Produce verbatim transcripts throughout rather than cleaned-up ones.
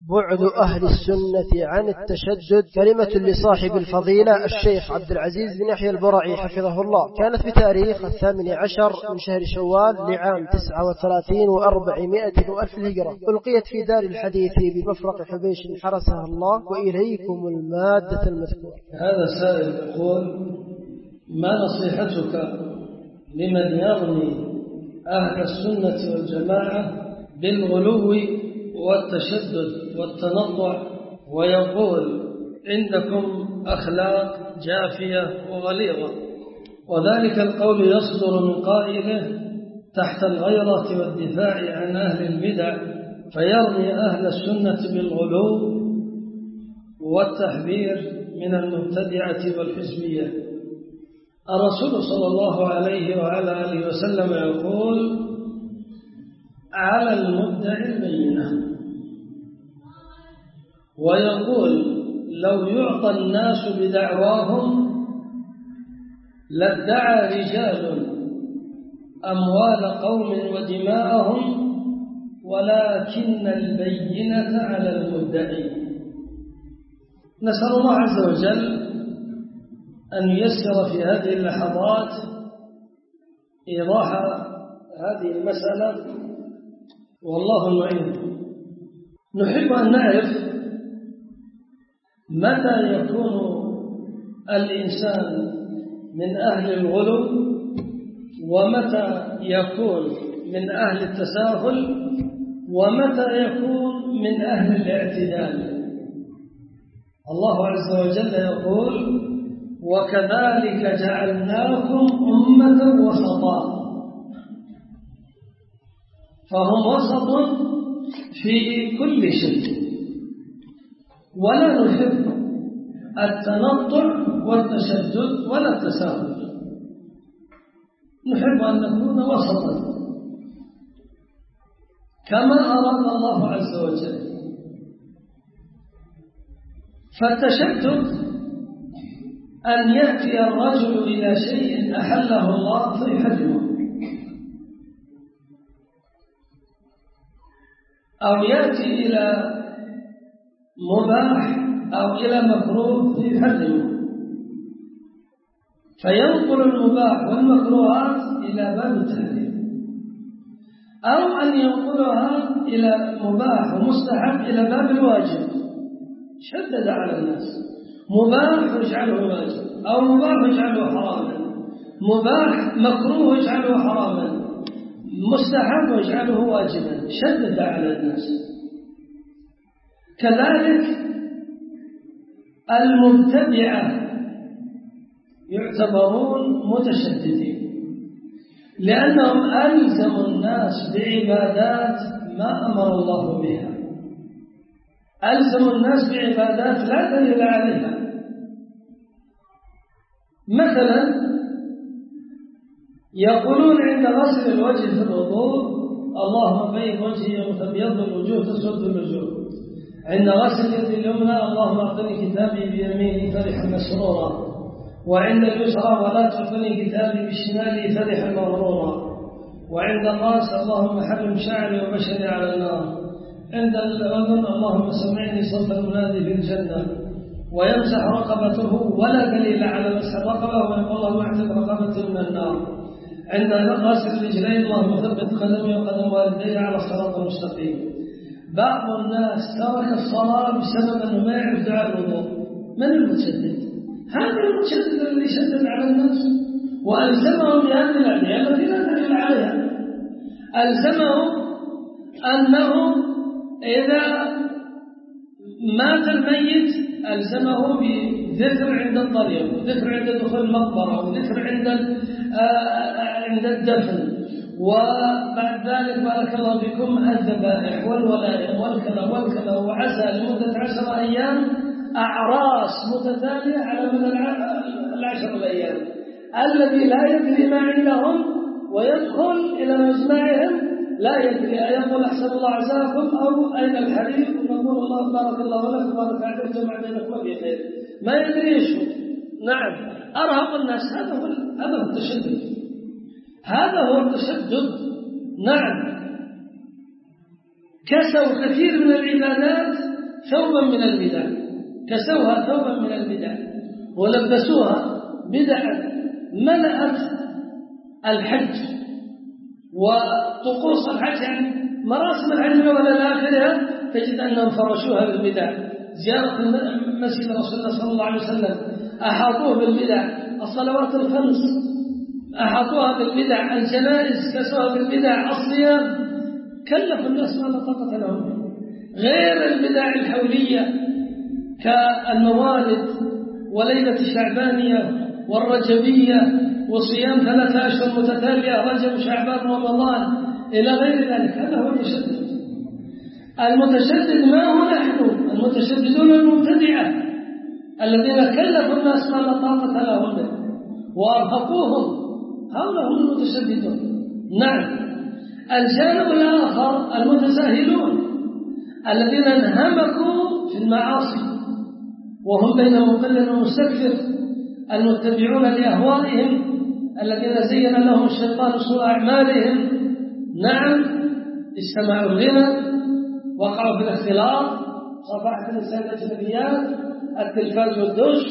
بعد أهل السنة عن التشدد. كلمة لصاحب الفضيلة الشيخ عبد العزيز بن يحيى البرعي حفظه الله، كانت بتاريخ الثامن عشر من شهر شوال لعام تسعة وثلاثين وأربعمائة وألف الهجرة، ألقيت في دار الحديث بمفرق حبيش حرسها الله. وإليكم المادة المذكورة. هذا سائل يقول: ما نصيحتك لمن يرمي أهل السنة والجماعة بالغلو والتشدد والتنطع ويقول عندكم أخلاق جافية وغليظة، وذلك القول يصدر من قائله تحت الغيرة والدفاع عن أهل البدع، فيرمي أهل السنة بالغلو والتحذير من المبتدعة والحزبية. الرسول صلى الله عليه وعلى آله وسلم يقول: على المدعي البينة، ويقول: لو يعطى الناس بدعواهم لادعى رجال أموال قوم ودماءهم، ولكن البينة على المدعي. نسأل الله عز وجل أن ييسر في هذه اللحظات إيضاح هذه المسألة، والله المعين. نحب أن نعرف متى يكون الإنسان من أهل الغلو ومتى يكون من أهل التساهل ومتى يكون من أهل الاعتدال. الله عز وجل يقول: وكذلك جعلناكم أمة وسطا، فهم وسط في كل شيء، ولا نحب التنطع والتشدد ولا التساهل، نحب أن نكون وسطا كما أراد الله عز وجل. فالتشدد أن يأتي الرجل إلى شيء أحله الله فيحرمه، أو يأتي إلى مباح أو إلى مكروه فيحرمه، فينقل المباح والمكروهات إلى باب التحريم، أو أن ينقلها إلى مباح ومستحب إلى باب الواجب. شدد على الناس: مباح يجعله واجب، أو مباح يجعله حراما، مباح مكروه يجعله حراما، مستحب يجعله واجبا. شدد على الناس. كذلك المبتدعة يعتبرون متشددين، لأنهم ألزموا الناس بعبادات ما أمر الله بها، ألزموا الناس بعبادات لا دليل عليها. مثلا يقولون عند غسل الوجه في الوضوء: اللهم بيض وجهي وتبيض الوجوه تسود الوجوه. عند غسل اليد اليمنى: اللهم اعطني كتابي بيميني فرحا مسرورا. وعند اليسرى: ولا تعطني كتابي بشمالي فرحا مغرورا. وعند الراس: اللهم حرم شعري وبشري على النار. عند الأذن: اللهم سمعني صوت المنادي في الجنة. ويمسح رقبته ولا دليل على مسح الرقبة، ويقول: اللهم اعتق رقبتي من النار. عند غسل الرجلين: اللهم ثبت قدمي وقدم والدي على الصراط المستقيم. بعض الناس ترك الصلاة بسبب أنه ما يعرف دعاء الوضوء. من المتشدد؟ هذا المتشدد الذي شدد على الناس وألزمهم بهذه الأدعية التي لا دليل عليها. ألزمهم أنه إذا مات الميت ألزمه بذكر عند الطريق، وذكر عند دخول المقبرة، وذكر عند عند الدفن، وبعد ذلك بارك الله بكم الذبائح والولائم والكذا والكذا، وعزى لمدة عشر أيام أعراس متتالية على مدى العشر الأيام. الذي لا يدري ما عندهم ويدخل إلى مجمعهم لا يدري، يقول: أحسن الله عزاكم، أو أين الحديث، ونقول: الله بارك الله لك بارك عليك جمع بينكم وفي خير. ما يدري ايش. نعم، أرهق الناس. هذا هو هذا هو التشدد، هذا هو التشدد. نعم، كسوا كثير من العبادات ثوبا من البدع، كسوها ثوبا من البدع ولبسوها بدعا ملأت الحج وطقوس الحج، يعني مراسم الحج من أولها إلى آخرها تجد أنهم فرشوها بالبدع. زيارة مسجد رسول الله صلى الله عليه وسلم أحاطوه بالبدع، الصلوات الخمس أحاطوها بالبدع، الجنائز كسوها بالبدع، الصيام كلفوا الناس ما لا طاقة لهم، غير البدع الحولية كالموالد وليلة الشعبانية والرجبية وصيام ثلاثة أشهر متتالية رجب شعبان رمضان إلى غير ذلك. هذا هو المتشدد. المتشدد ما هو نحن، المتشددون المبتدعة الذين كلفوا الناس ما لا طاقة لهم به وأرهقوهم، هؤلاء هم المتشددون. نعم. الجانب الآخر المتساهلون الذين انهمكوا في المعاصي وهم بين مقل ومستكثر، المتبعون لأهوائهم الذين زين لهم الشيطان سوء أعمالهم. نعم، استمعوا الغنى، وقعوا في الاختلاط، صفحة النساء الأجنبيات، التلفاز والدش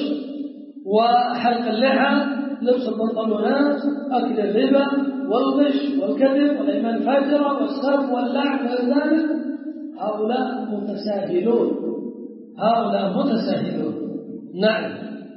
وحلق اللحى، لبس البنطلونات، أكل الربا والغش والكذب والأيمان الفاجرة والسب واللعب وغير ذلك. هؤلاء متساهلون، هؤلاء متساهلون. نعم.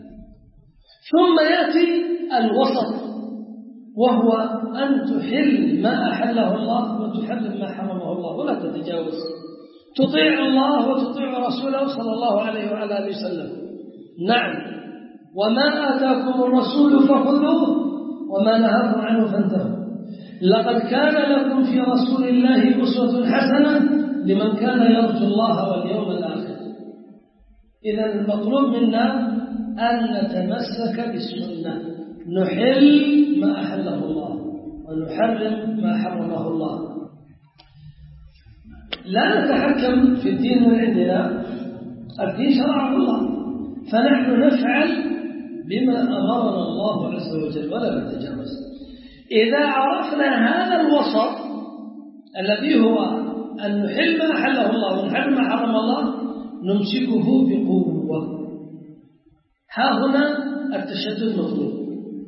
ثم يأتي الوسط، وهو أن تحل ما أحله الله وتحرم ما حرمه الله ولا تتجاوز، تطيع الله وتطيع رسوله صلى الله عليه وعلى آله وسلم. نعم. وما آتاكم الرسول فخذوه وما نهاكم عنه فانتهوا، لقد كان لكم في رسول الله أسوة حسنة لمن كان يرجو الله واليوم الآخر. إذا المطلوب منا أن نتمسك بالسنة، نحل ما أحله الله ونحرم ما حرمه الله. لا نتحكم في الدين من عندنا، الدين شرعه الله، فنحن نفعل بما أمرنا الله عز وجل ولا نتجاوز. إذا عرفنا هذا الوسط الذي هو أن نحل ما أحله الله ونحرم ما حرم الله، نمسكه بقوة. ها هنا التشدد مطلوب.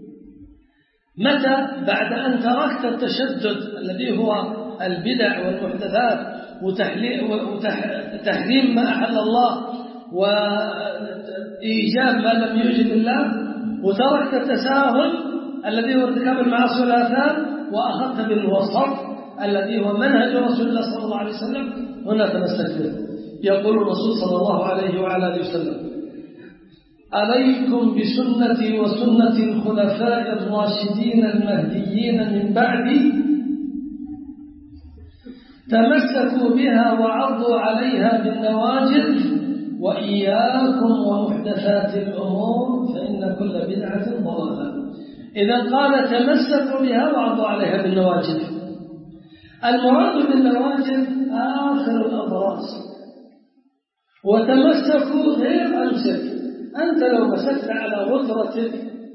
متى؟ بعد أن تركت التشدد الذي هو البدع والمحدثات وتحريم ما أحل الله وإيجاب ما لم يوجب الله، وتركت التساهل الذي هو ارتكاب المعاصي والآثام، وأخذت بالوسط الذي هو منهج رسول الله صلى الله عليه وسلم، هنا تمسك به. يقول الرسول صلى الله عليه وعلى آله وسلم: عليكم بسنتي وسنة الخلفاء الراشدين المهديين من بعدي، تمسكوا بها وعضوا عليها بالنواجذ، وإياكم ومحدثات الأمور فإن كل بدعة ضلالة. إذا قال تمسكوا بها وعضوا عليها بالنواجذ، المراد بالنواجذ آخر الأضراس، وتمسكوا غير أمسك. أنت لو مسكت على غترتك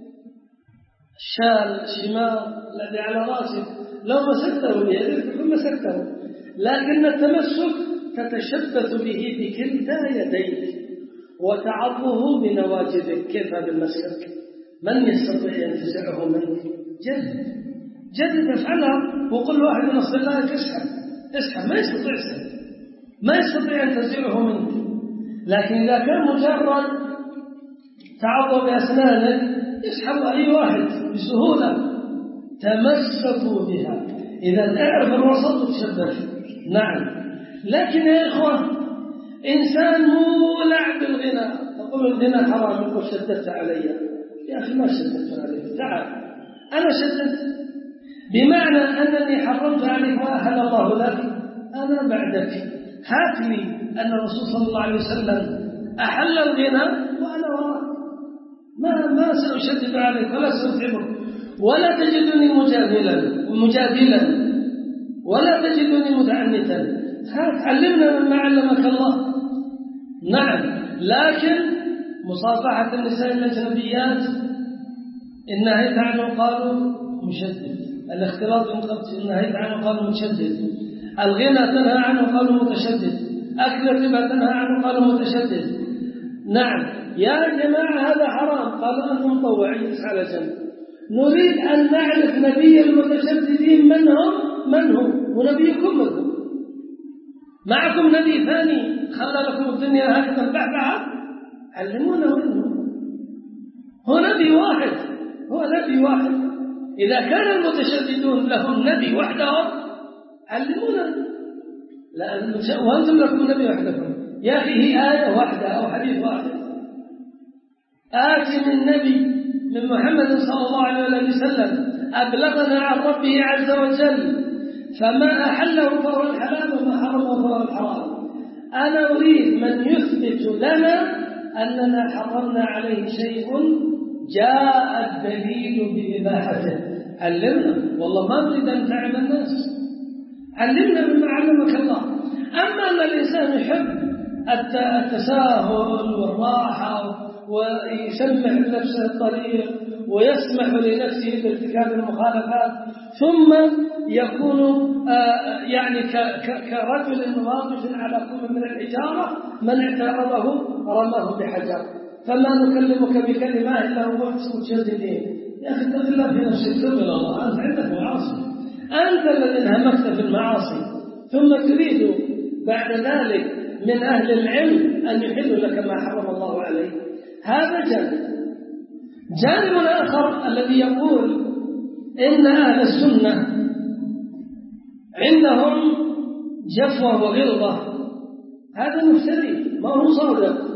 الشال الشمال الذي على رأسك، لو مسكته بيدك فكن مسكته، لكن التمسك تتشبث به بكلتا يديك وتعضه بنواجذك. كيف هذا المسك؟ من يستطيع ينتزعه منك؟ جد جد افعلها، وقل واحد من الصلاة اسحب اسحب، ما يستطيع يسحب، ما يستطيع ينتزعه منك. لكن إذا كان مجرد تعض بأسنانك يسحب أي واحد بسهولة. تمسكوا بها. إذا اعرف الوسط وتشبث. نعم. لكن يا إخوة، إنسان مولع بالغنى، تقول الغنى حرام، يقول شددت علي. يا أخي ما شددت عليك، تعال أنا شددت، بمعنى أنني حرمت عليك ما أحل الله لك، أنا بعدك. هات لي أن الرسول صلى الله عليه وسلم أحل الغنى وأنا وراك، ما ما سأشدد عليك ولا سأتعبك، ولا تجدني مجادلا ومجادلا ولا تجدني متعنتا. علمنا مما علمك الله. نعم. لكن مصافحة النساء الأجنبيات إن نهيت عنه قالوا مشدد، الاختلاط إن نهيت عنه قالوا متشدد، الغنى تنهى عنه قالوا متشدد، أكل الربا تنهى عنه، قالوا متشدد. نعم يا جماعة هذا حرام، قالوا أنتم مطوعين على جنب. نريد أن نعرف نبي المتشددين من هم من هو ونبيكم من هو. معكم نبي ثاني خلى لكم الدنيا هكذا البعبعة؟ علمونا منه. هو نبي واحد، هو نبي واحد. إذا كان المتشددون لهم نبي وحدهم علمونا، لأن وأنتم لكم نبي وحدكم. يا أخي هي آية واحدة أو حديث واحد، آتي من نبي من محمد صلى الله عليه وسلم أبلغنا عن ربه عز وجل، فما أحله فهو الحلال وما حرمه فهو الحرام. أنا أريد من يثبت لنا أننا حرمنا عليه شيء جاء الدليل بإباحته. علمنا، والله ما نريد أن نتعب الناس، علمنا مما علمك الله. أما أن الإنسان يحب التساهل والراحة ويسمح لنفسه الطريق ويسمح لنفسه بارتكاب المخالفات، ثم يكون يعني كرجل واقف على كل من الحجارة من اعترضه رماه بحجر. فما نكلمك بكلمة إلا وقت متشددين. يا أخي اتق الله في نفسك، تب إلى الله، أنت عندك معاصي، أنت الذي انهمكت في المعاصي، ثم تريد بعد ذلك من أهل العلم أن يحلوا لك ما حرم الله عليه. هذا جانب. جانب آخر الذي يقول إن أهل السنة عندهم جفوة وغلظة، هذا مفتري ما هو صادق.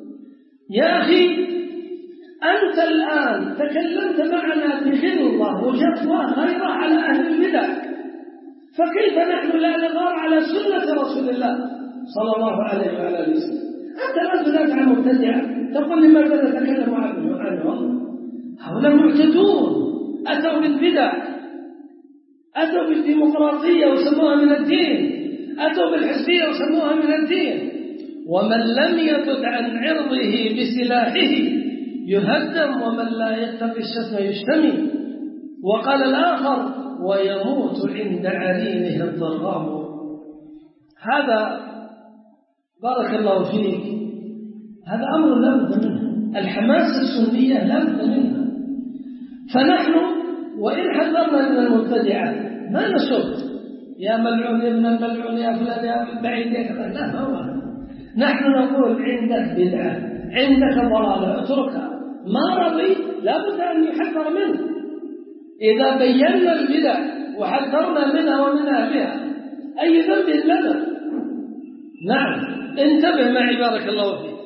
يا أخي أنت الآن تكلمت معنا بغلظة وجفوة غير على أهل البدع، فكيف نحن لا نغار على سنة رسول الله صلى الله عليه وعلى وسلم؟ أنت الآن تدافع عن مبتدعة تقول لماذا نتكلم عنهم؟ هؤلاء معتدون، أتوا بالبدع، أتوا بالديمقراطية وسموها من الدين، أتوا بالحزبية وسموها من الدين. ومن لم يبد عن عرضه بسلاحه يهدم، ومن لا يتقي الشتم يشتمي. وقال الآخر ويموت عند عرينه الضرام. هذا بارك الله فيك، هذا أمر لا بد منه. الحماسة السنية لا بد منها. فنحن وإن حذرنا من المبتدعة ما نسب يا ملعون يا ابن الملعون يا فلان يا بعيد يا كذا، لا هو نحن نقول عندك بدعة عندك ضلالة اتركها، ما رضي لا بد أن يحذر منه. إذا بينا البدع وحذرنا منها ومن أهلها أي ذنب لنا؟ نعم انتبه معي بارك الله فيك.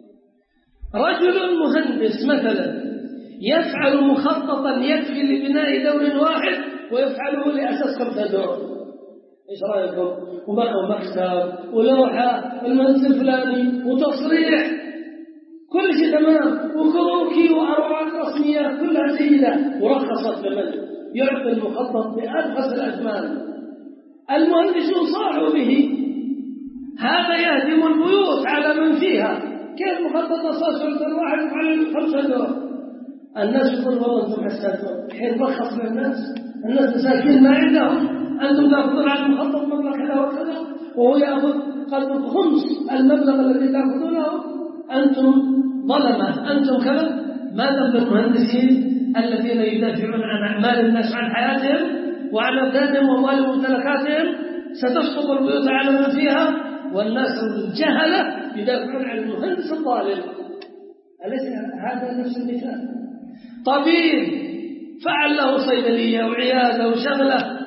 رجل مهندس مثلا يفعل مخططا يكفي لبناء دور واحد ويفعله لأساس خمسة دور، إيش رأيكم؟ ومعه مكتب ولوحة المهندس الفلاني وتصريح كل شيء تمام وكروكي وأوراق رسمية كلها سيدة ورخصت لمن يعطي المخطط بأرخص الأثمان. المهندس صاحوا به، هذا يهدم البيوت على من فيها. كيف مخطط أساس واحد يفعل خمسة دور؟ الناس يقول والله أنتم حساتون، حين رخص للناس، الناس مساكين ما عندهم، أنتم تأخذون على المخطط مبلغ كذا وكذا وهو يأخذ قلب خمس المبلغ الذي تأخذونه. أنتم ظلمة، أنتم كذا. ما ذنب المهندسين الذين يدافعون عن أعمال الناس عن حياتهم وعن أبدانهم وأموالهم وممتلكاتهم؟ ستسقط البيوت على من فيها، والناس الجهلة يدافعون عن المهندس الظالم. أليس هذا نفس المثال؟ طبيب فعل له صيدلية وعيادة وشغلة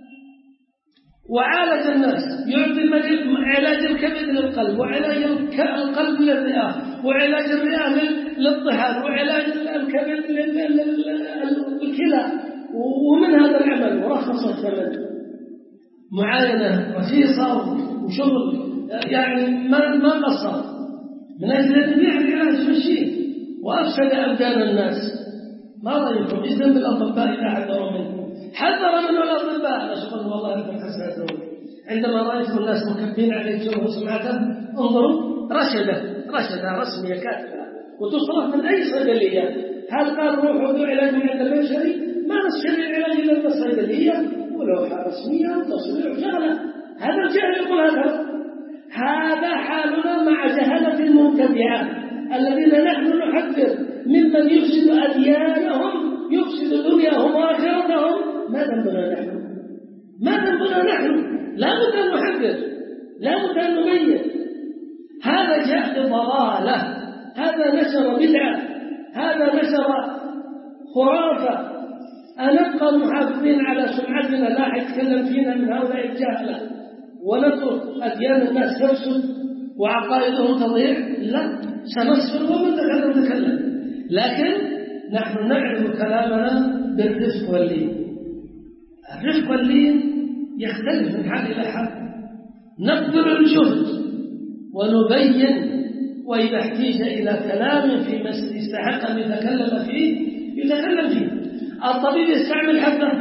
وعالج الناس، يعطي علاج الكبد للقلب وعلاج القلب للرئة وعلاج الرئة للطحال وعلاج الكبد للكلى، ومن هذا العمل ورخص الثمن، معاينة رخيصة وشغل يعني ما ما قصر من أجل أن يبيع العلاج في الشيء وأفسد أبدان الناس. ما رأيكم؟ إذن بالأطباء إذا حذروا منه، حذر منه الأطباء. أنا شكرا والله لكم حسناتهم. عندما رأيتم الناس مكبين عليكم وسمعتم انظروا رشدة رشدة رسمية كاتبة وتصرف من أي صيدلية. هل قال روحوا ذو علاج من عند البشري؟ ما نشتري العلاج إلا من الصيدلية ولوحة رسمية وتصريح وشغلة. هذا الجاهل يقول هذا. هذا حالنا مع جهلة المبتدعة الذين نحن نحذر ممن يفسد أديانهم يفسد دنياهم وآخرتهم. ما ذنبنا نحن؟ ما ذنبنا نحن؟ لا بد أن نحذر، لا بد أن نبين. هذا جاء بضلالة، هذا نشر بدعة، هذا نشر خرافة. أنبقى محافظين على سمعتنا لا يتكلم فينا من هؤلاء الجهلة ونترك أديان الناس تفسد وعقائدهم تضيع؟ لا، سنصبر ومن تكلم تكلم، لكن نحن نعرف كلامنا بالرفق واللين. الرفق واللين يختلف من حال إلى حال. نبذل الجهد ونبين، وإذا احتيج إلى كلام فيما يستحق أن يتكلم فيه يتكلم فيه. الطبيب يستعمل حبة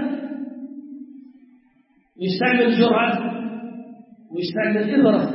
ويستعمل جرعة ويستعمل إبرة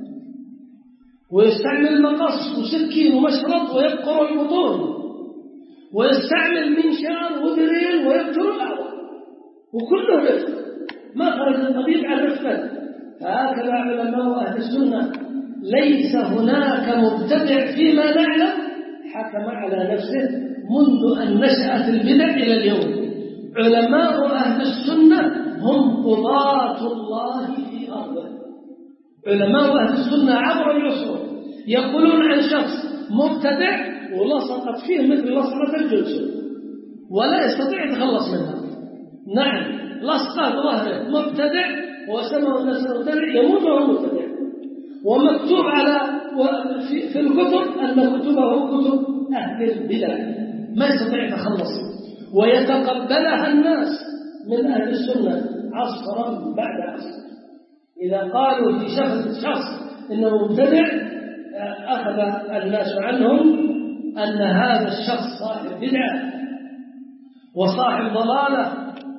ويستعمل مقص وسكين ومشرط ويبقر البطون ويستعمل منشار ودرين ويقتل الأعضاء، وكله رفق. ما خرج الطبيب عن رفقه. فهكذا علماء أهل السنة ليس هناك مبتدع فيما نعلم حكم على نفسه منذ أن نشأت البدع إلى اليوم. علماء أهل السنة هم قضاة الله في أرضه. علماء أهل السنة عبر العصور يقولون عن شخص مبتدع ولصقت فيه مثل لصقة الجلسة ولا يستطيع يتخلص منها. نعم، لصقة ظهره مبتدع وسمعوا الناس مبتدع يموت وهو مبتدع، ومكتوب على في الكتب أن كتبه كتب أهل البدع، ما يستطيع يتخلص، ويتقبلها الناس من أهل السنة عصرا بعد عصر. إذا قالوا في شخص شخص إنه مبتدع أخذ الناس عنهم أن هذا الشخص صاحب بدعة وصاحب ضلالة،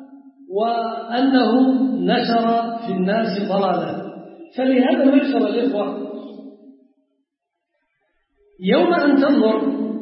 وأنه نشر في الناس ضلالة. فلهذا معشر الإخوة، يوم أن تنظر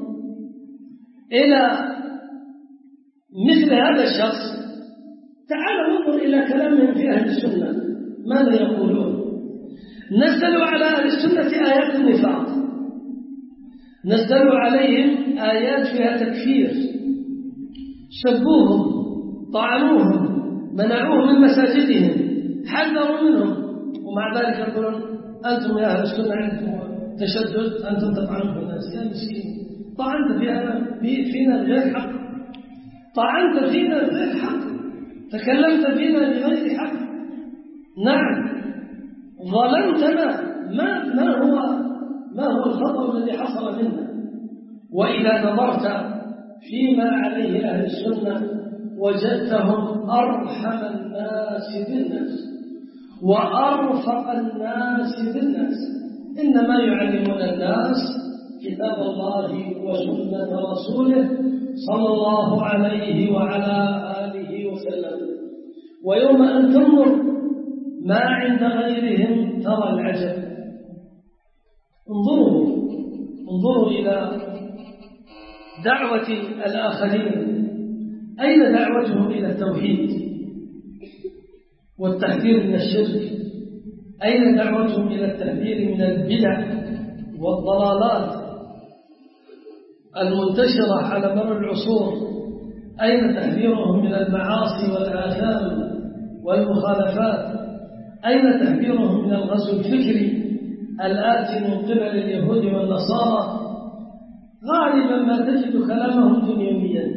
إلى مثل هذا الشخص تعالوا انظر إلى كلامهم في أهل السنة ماذا يقولون. نزلوا على أهل السنة آيات النفاق، نزلوا عليهم آيات فيها تكفير، سبوهم، طعنوهم، منعوهم من مساجدهم، حذروا منهم، ومع ذلك يقولون أنتم يا أهل السنة عندكم تشدد، أنتم تطعنون في الناس. يا مسكين، طعنت فينا بغير حق، طعنت فينا بغير حق، تكلمت فينا بغير حق. نعم، ظلمتنا. ما ما هو ما هو الخطأ الذي حصل منا؟ وإذا نظرت فيما عليه أهل السنة وجدتهم أرحم الناس بالناس وأرفق الناس بالناس، إنما يعلمون الناس كتاب الله وسنة رسوله صلى الله عليه وعلى آله وسلم. ويوم أن تنظر ما عند غيرهم ترى العجب. انظروا انظروا إلى دعوة الآخرين، أين دعوتهم إلى التوحيد والتحذير من الشرك؟ أين دعوتهم إلى التحذير من البدع والضلالات المنتشرة على مر العصور؟ أين تحذيرهم من المعاصي والآثام والمخالفات؟ أين تحذيرهم من الغزو الفكري الآتي من قبل اليهود والنصارى؟ غالبا ما تجد كلامهم دنيويا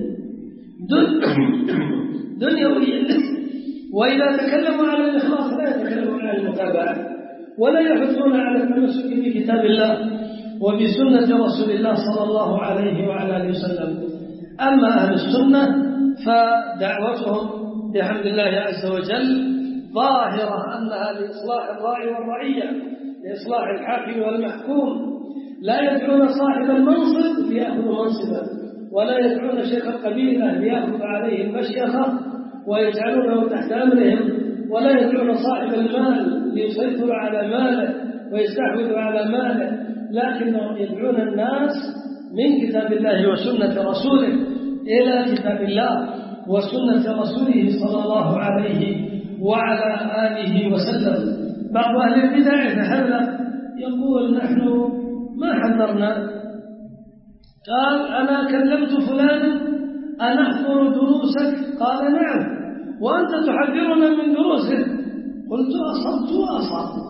دنيويا وإذا تكلموا على الإخلاص لا يتكلمون عن المتابعة، ولا يحثون على التمسك بكتاب الله وبسنة رسول الله صلى الله عليه وعلى آله وسلم. أما أهل السنة فدعوتهم بحمد الله عز وجل ظاهرة أنها لإصلاح الراعي والرعية، لإصلاح الحاكم والمحكوم. لا يدعون صاحب المنصب ليأخذ منصبا، ولا يدعون شيخ القبيلة ليأخذ عليه المشيخة ويجعلونه تحت أمرهم، ولا يدعون صاحب المال ليسيطر على ماله ويستحوذ على ماله، لكنهم يدعون الناس من كتاب الله وسنة رسوله إلى كتاب الله وسنة رسوله صلى الله عليه وعلى آله وسلم. بعض أهل البدع يتحلى يقول نحن ما حضرنا. قال أنا كلمت فلانا أن أحضر دروسك، قال نعم، وأنت تحذرنا من دروسك. قلت أصبت وأصبت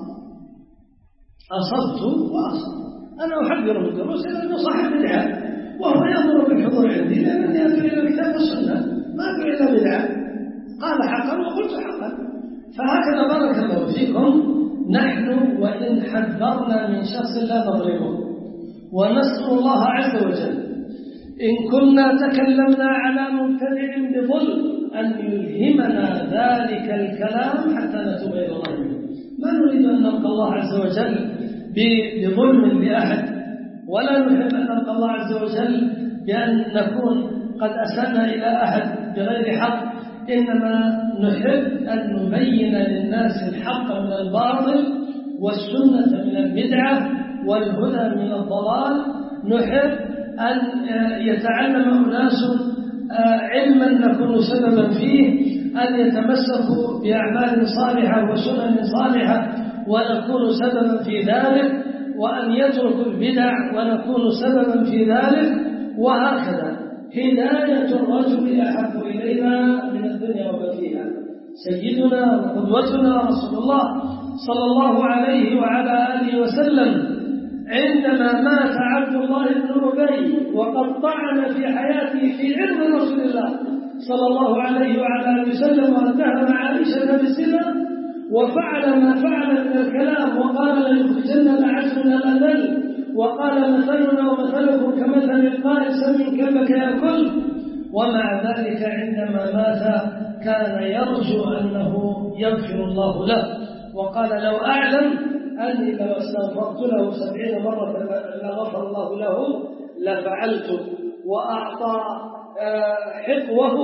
أصبت وأصبت أنا أحذر من دروسك لأنه صاحب بدعة، وهو يأمر بالحضور عندي لأنني أدعو إلى الكتاب والسنة ما أدعو إلى بدعة. قال حقا وقلت حقا. فهكذا بارك الله فيكم نحن وإن حذرنا من شخص لا نظلمه، ونسأل الله عز وجل إن كنا تكلمنا على مبتدع بظلم أن يلهمنا ذلك الكلام حتى نتوب إلى الله. ما نريد أن نلقى الله عز وجل بظلم لأحد، ولا نحب أن نلقى الله عز وجل بأن نكون قد أسأنا إلى أحد بغير حق، إنما نحب أن نبين للناس الحق من الباطل والسنة من البدعة والهدى من الضلال. نحب أن يتعلم أناس علما نكون سببا فيه، أن يتمسكوا بأعمال صالحة وسنن صالحة ونكون سببا في ذلك، وأن يتركوا البدع ونكون سببا في ذلك، وهكذا. هداية الرجل أحب إلينا من الدنيا وما فيها. سيدنا وقدوتنا رسول الله صلى الله عليه وعلى آله وسلم عندما مات عبد الله بن أبي وقد طعن في حياته في عرض رسول الله صلى الله عليه وعلى آله وسلم، واتهم عائشة بالزنا وفعل ما فعل من الكلام، وقال ليخرجن الأعز من الأذل، وقال مثلنا ومثلكم كمثل القائل سم كلبك يأكل. ومع ذلك عندما مات كان يرجو أنه يغفر الله له، وقال لو أعلم أني لو استغفرت له سبعين مرة لغفر الله له لفعلت. وأعطى حقوه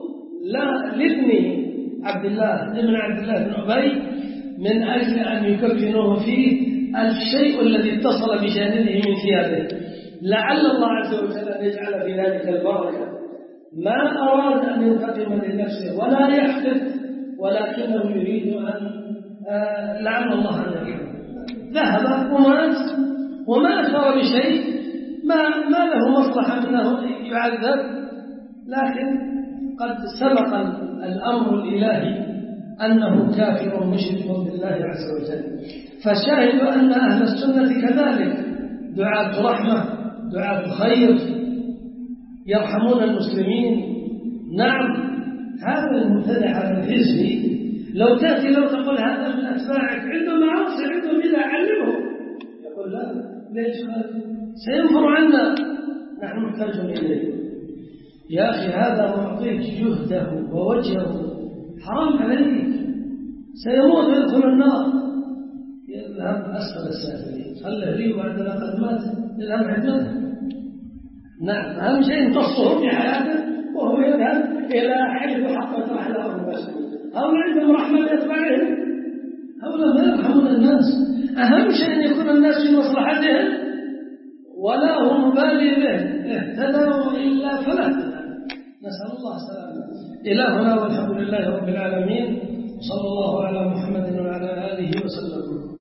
لابنه عبد الله ابن عبد الله بن أبي من أجل أن يكفنوه فيه الشيء الذي اتصل بجانبه من ثيابه، لعل الله عز وجل أن يجعل في ذلك البركة. ما أراد أن ينتقم لنفسه ولا يحدث، ولكنه يريد أن لعل الله أن يرحمه. ذهب ومات وما أثر بشيء، ما, ما له مصلحة أنه يعذب، لكن قد سبق الأمر الإلهي أنه كافر مشرك بالله عز وجل. فشاهد أن أهل السنة كذلك دعاة رحمة، دعاة خير، يرحمون المسلمين. نعم، هذا المبتدع هذا الحزبي لو تأتي لو تقول هذا من أتباعك عنده معاصي عنده بدع علمه، يقول لا ليش سينفر عنا، نحن محتاجون إليه. يا أخي هذا معطيك جهده ووجهه، حرام عليك، سيموت ويدخل النار. يذهب أسفل السافلين، خله لي وبعد لقد مات يذهب عندنا. نعم، أهم شيء امتصه في حياته وهو يذهب إلى حيث حقت رحله البشر. هؤلاء عندهم رحمة لأتباعهم، هؤلاء ما يرحمون الناس. أهم شيء أن يكون الناس في مصلحتهم ولا هم مبالي به، اهتدوا إلا فلا. نسأل الله السلامة. إلهنا والحمد لله رب العالمين، صلى الله على محمد وعلى آله وسلم.